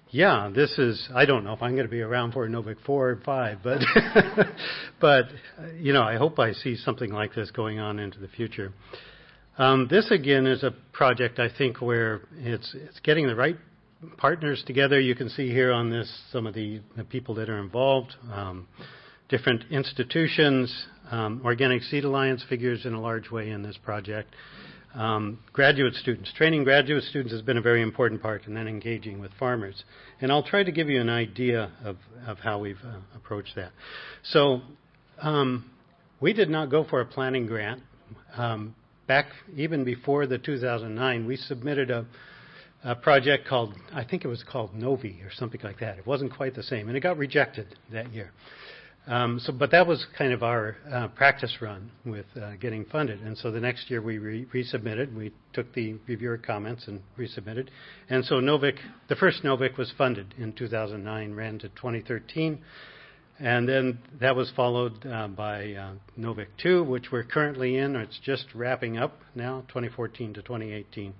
Yeah, this is, I don't know if I'm going to be around for Novik 4 or 5, but, but, I hope I see something like this going on into the future. This again is a project I think where it's getting the right partners together. You can see here on this some of the people that are involved, different institutions. Organic Seed Alliance figures in a large way in this project. Graduate students. Training graduate students has been a very important part, and then engaging with farmers. And I'll try to give you an idea of how we've approached that. So we did not go for a planning grant. Back even before the 2009, we submitted a project called, I think it was called Novi or something like that. It wasn't quite the same, and it got rejected that year. But that was kind of our practice run with getting funded. And so the next year we resubmitted. We took the reviewer comments and resubmitted. And so Novik, the first Novik was funded in 2009, ran to 2013. And then that was followed by Novik 2, which we're currently in. It's just wrapping up now, 2014 to 2018.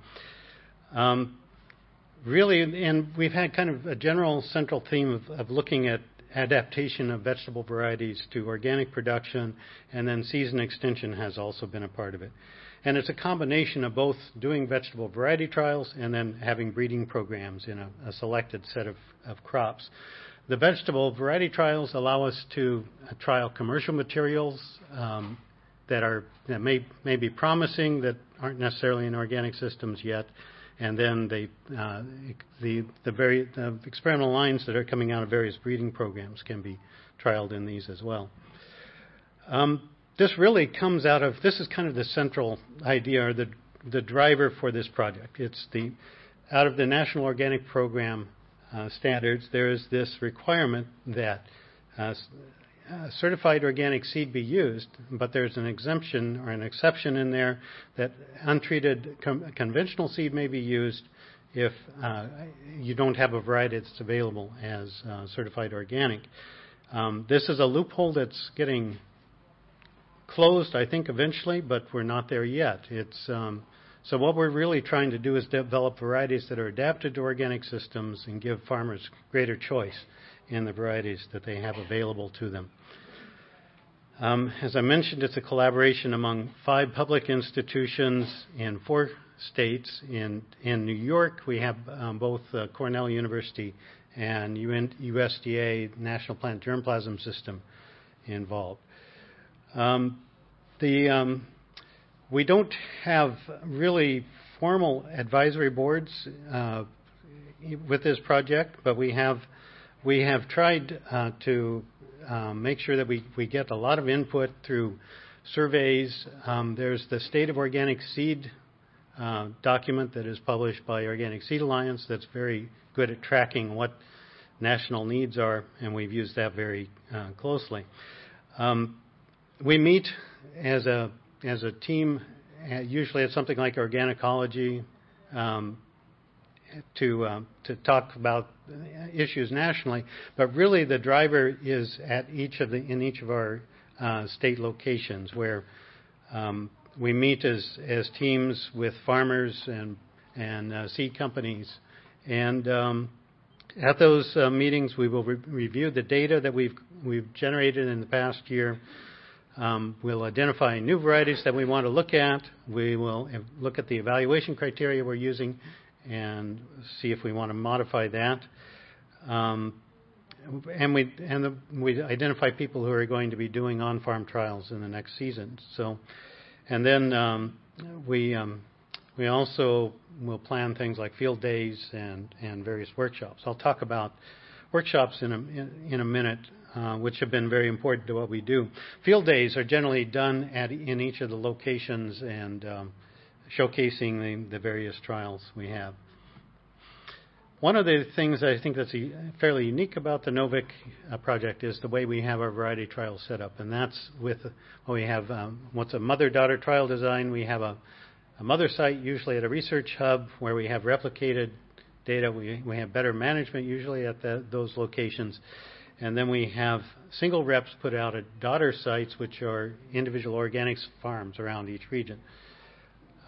Really, and we've had kind of a general central theme of looking at adaptation of vegetable varieties to organic production, and then season extension has also been a part of it. And it's a combination of both doing vegetable variety trials and then having breeding programs in a selected set of crops. The vegetable variety trials allow us to trial commercial materials that may be promising, that aren't necessarily in organic systems yet. And then the experimental lines that are coming out of various breeding programs can be trialed in these as well. This really comes out of, this is kind of the central idea, or the driver for this project. It's out of the National Organic Program standards, there is this requirement that certified organic seed be used, but there's an exemption or an exception in there that untreated conventional seed may be used if you don't have a variety that's available as certified organic. This is a loophole that's getting closed, I think, eventually, but we're not there yet. So what we're really trying to do is develop varieties that are adapted to organic systems and give farmers greater choice in the varieties that they have available to them. As I mentioned, it's a collaboration among 5 public institutions in 4 states. In New York, we have both Cornell University and USDA National Plant Germplasm System involved. We don't have really formal advisory boards with this project, but we have tried to make sure that we get a lot of input through surveys. There's the State of Organic Seed document that is published by Organic Seed Alliance that's very good at tracking what national needs are, and we've used that very closely. We meet as a team, usually at something like Organicology, to talk about issues nationally, but really the driver is in each of our state locations, where we meet as teams with farmers and seed companies, and at those meetings we will review the data that we've generated in the past year. We'll identify new varieties that we want to look at. We will look at the evaluation criteria we're using and see if we want to modify that. And we identify people who are going to be doing on-farm trials in the next season. And then we also will plan things like field days and various workshops. I'll talk about workshops in a minute, which have been very important to what we do. Field days are generally done in each of the locations and showcasing the various trials we have. One of the things I think that's fairly unique about the Novik project is the way we have our variety trials set up, and that's we have what's a mother-daughter trial design. We have a mother site, usually at a research hub, where we have replicated data. We have better management usually at those locations. And then we have single reps put out at daughter sites, which are individual organics farms around each region.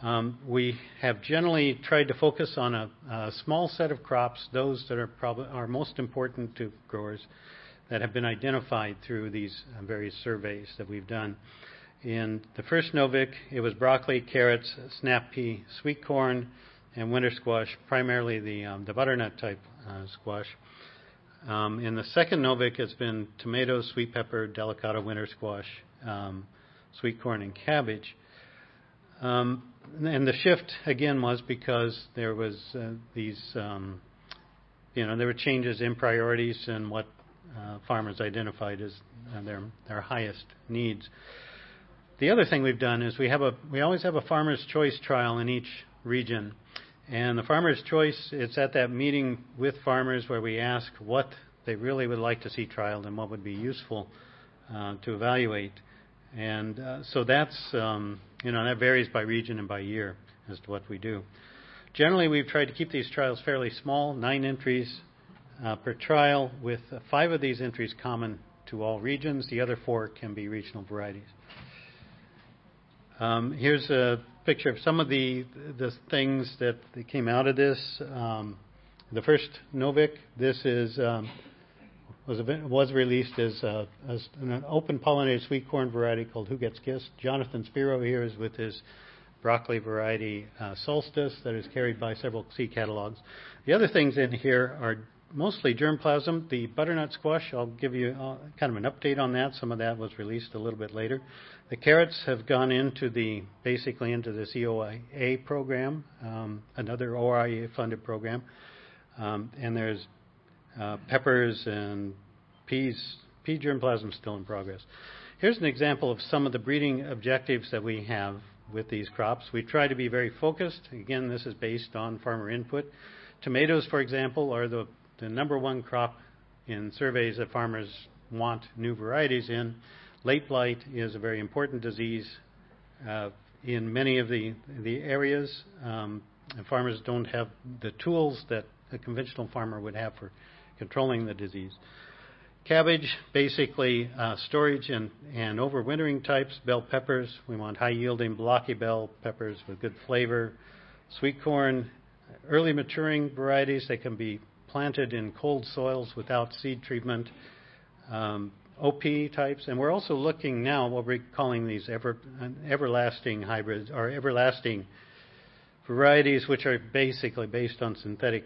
We have generally tried to focus on a small set of crops, those that are most important to growers, that have been identified through these various surveys that we've done. In the first Novik, it was broccoli, carrots, snap pea, sweet corn, and winter squash, primarily the butternut type squash. In the second Novik, it's been tomatoes, sweet pepper, delicata, winter squash, sweet corn, and cabbage. And the shift again was because there was there were changes in priorities and what farmers identified as their highest needs. The other thing we've done is we always have a farmer's choice trial in each region, and the farmer's choice, it's at that meeting with farmers where we ask what they really would like to see trialed and what would be useful to evaluate. And so that's, that varies by region and by year as to what we do. Generally, we've tried to keep these trials fairly small, 9 entries per trial, with 5 of these entries common to all regions. The other 4 can be regional varieties. Here's a picture of some of the things that came out of this. The first Novik, this is was released as an open pollinated sweet corn variety called Who Gets Kissed. Jonathan Spiro here is with his broccoli variety Solstice that is carried by several seed catalogs. The other things in here are mostly germplasm. The butternut squash, I'll give you kind of an update on that. Some of that was released a little bit later. The carrots have gone basically into the COIA program, another OIA funded program. And there's peppers and peas. Pea germplasm is still in progress. Here's an example of some of the breeding objectives that we have with these crops. We try to be very focused. Again, this is based on farmer input. Tomatoes, for example, are the number one crop in surveys that farmers want new varieties in. Late blight is a very important disease in many of the areas. And farmers don't have the tools that a conventional farmer would have for controlling the disease. Cabbage, basically storage and overwintering types. Bell peppers, we want high-yielding blocky bell peppers with good flavor. Sweet corn, early maturing varieties that can be planted in cold soils without seed treatment. OP types, and we're also looking now what we're calling these everlasting hybrids, or everlasting varieties, which are basically based on synthetic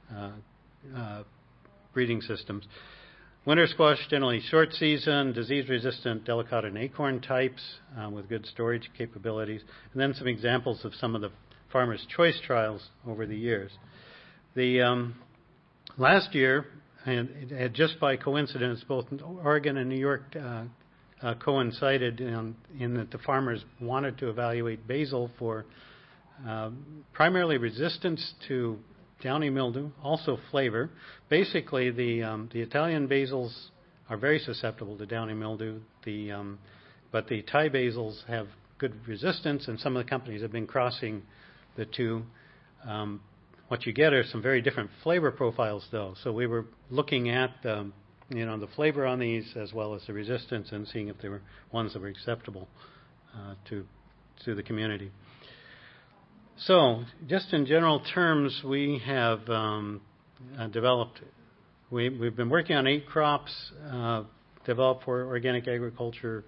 breeding systems. Winter squash, generally short season, disease-resistant delicata and acorn types with good storage capabilities, and then some examples of some of the farmers' choice trials over the years. The last year, and just by coincidence, both Oregon and New York coincided in that the farmers wanted to evaluate basil for primarily resistance to downy mildew, also flavor. Basically, the Italian basils are very susceptible to downy mildew, but the Thai basils have good resistance, and some of the companies have been crossing the two. What you get are some very different flavor profiles, though. So we were looking at the flavor on these as well as the resistance, and seeing if there were ones that were acceptable to the community. So, just in general terms, we have developed. We've been working on 8 crops developed for organic agriculture.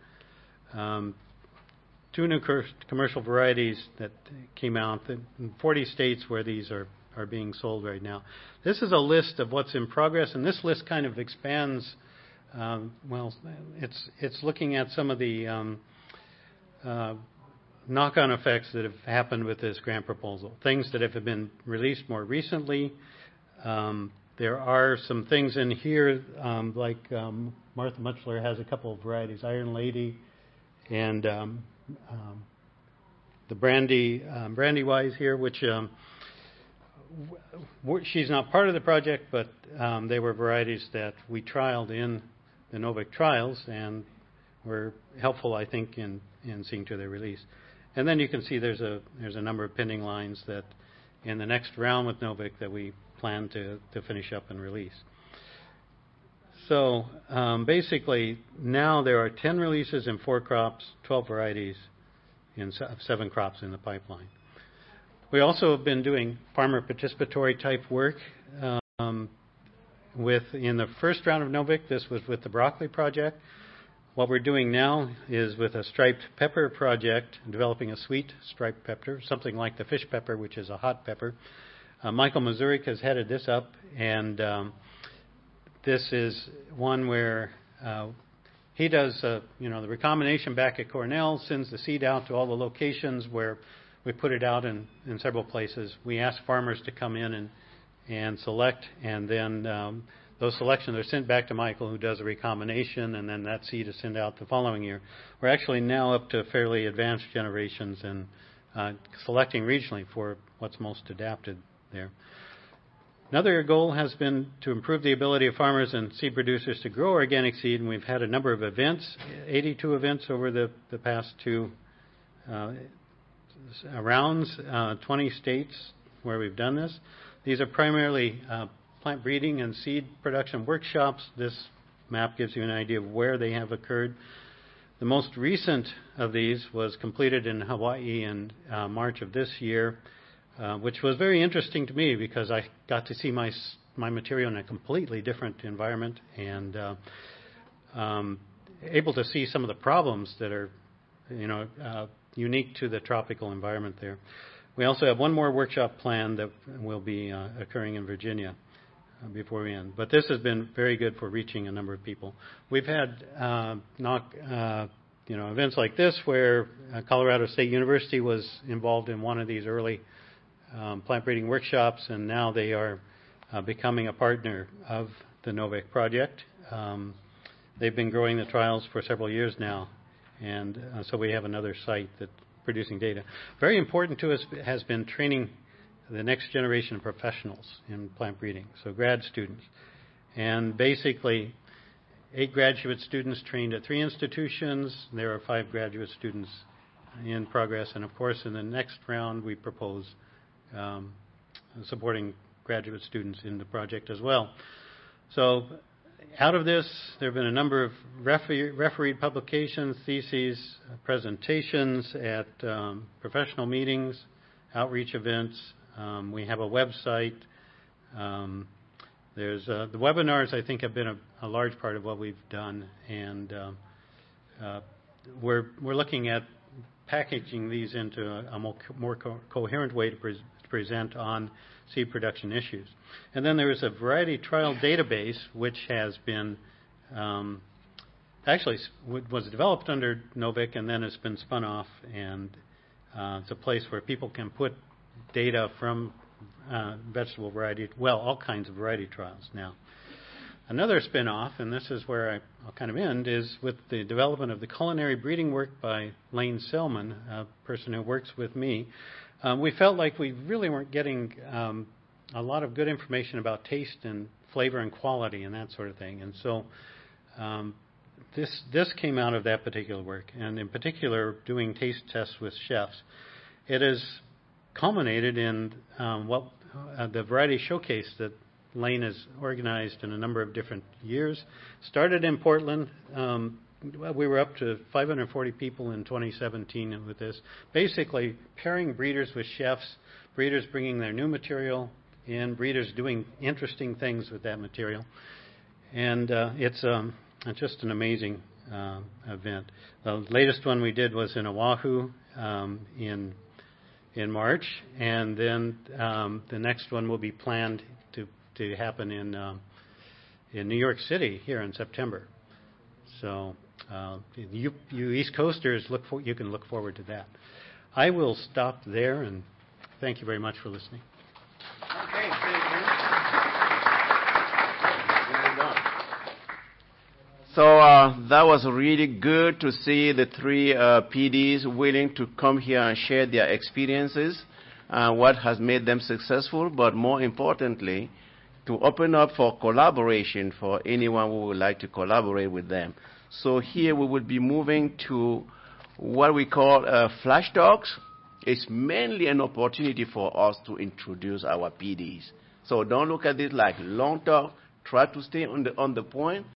2 new commercial varieties that came out in 40 states where these are being sold right now. This is a list of what's in progress, and this list kind of expands. It's looking at some of the knock-on effects that have happened with this grant proposal. Things that have been released more recently. There are some things in here, like Martha Mutchler has a couple of varieties, Iron Lady, and the Brandywise here, which she's not part of the project, but they were varieties that we trialed in the Novik trials and were helpful, I think, in seeing to their release. And then you can see there's a number of pending lines that in the next round with Novik that we plan to finish up and release. So basically now there are 10 releases in 4 crops, 12 varieties, and 7 crops in the pipeline. We also have been doing farmer participatory type work. In the first round of NOVIC, this was with the broccoli project. What we're doing now is with a striped pepper project, developing a sweet striped pepper, something like the fish pepper, which is a hot pepper. Michael Mazurik has headed this up, and this is one where he does the recombination back at Cornell, sends the seed out to all the locations where we put it out in several places. We ask farmers to come in and select, and then those selections are sent back to Michael, who does a recombination, and then that seed is sent out the following year. We're actually now up to fairly advanced generations and selecting regionally for what's most adapted there. Another goal has been to improve the ability of farmers and seed producers to grow organic seed, and we've had a number of events, 82 events over the past two rounds, 20 states where we've done this. These are primarily plant breeding and seed production workshops. This map gives you an idea of where they have occurred. The most recent of these was completed in Hawaii in March of this year, which was very interesting to me because I got to see my material in a completely different environment and able to see some of the problems that are, unique to the tropical environment there. We also have one more workshop planned that will be occurring in Virginia before we end. But this has been very good for reaching a number of people. We've had events like this where Colorado State University was involved in one of these early plant breeding workshops, and now they are becoming a partner of the NOVIC project. They've been growing the trials for several years now, and so we have another site that's producing data. Very important to us has been training the next generation of professionals in plant breeding, so grad students. And basically, 8 graduate students trained at 3 institutions. There are 5 graduate students in progress, and of course in the next round we propose supporting graduate students in the project as well. So out of this, there have been a number of refereed publications, theses, presentations at professional meetings, outreach events. We have a website. There's the webinars, I think, have been a large part of what we've done, and we're looking at packaging these into a more coherent way to present on seed production issues. And then there is a variety trial database which has been actually was developed under NOVIC and then has been spun off, and it's a place where people can put data from vegetable variety, all kinds of variety trials now. Another spin-off, and this is where I'll kind of end, is with the development of the culinary breeding work by Lane Selman, a person who works with me. We felt like we really weren't getting a lot of good information about taste and flavor and quality and that sort of thing. And so this came out of that particular work, and in particular doing taste tests with chefs. It has culminated in the variety showcase that Lane has organized in a number of different years. Started in Portland. We were up to 540 people in 2017 with this. Basically, pairing breeders with chefs, breeders bringing their new material in, breeders doing interesting things with that material. And it's just an amazing event. The latest one we did was in Oahu in March, and then the next one will be planned to happen in New York City here in September. So you East Coasters, you can look forward to that. I will stop there, and thank you very much for listening. Okay, thank you. So that was really good to see the 3 PDs willing to come here and share their experiences and what has made them successful, but more importantly, to open up for collaboration for anyone who would like to collaborate with them. So here we will be moving to what we call flash talks. It's mainly an opportunity for us to introduce our PDs. So don't look at it like long talk. Try to stay on the point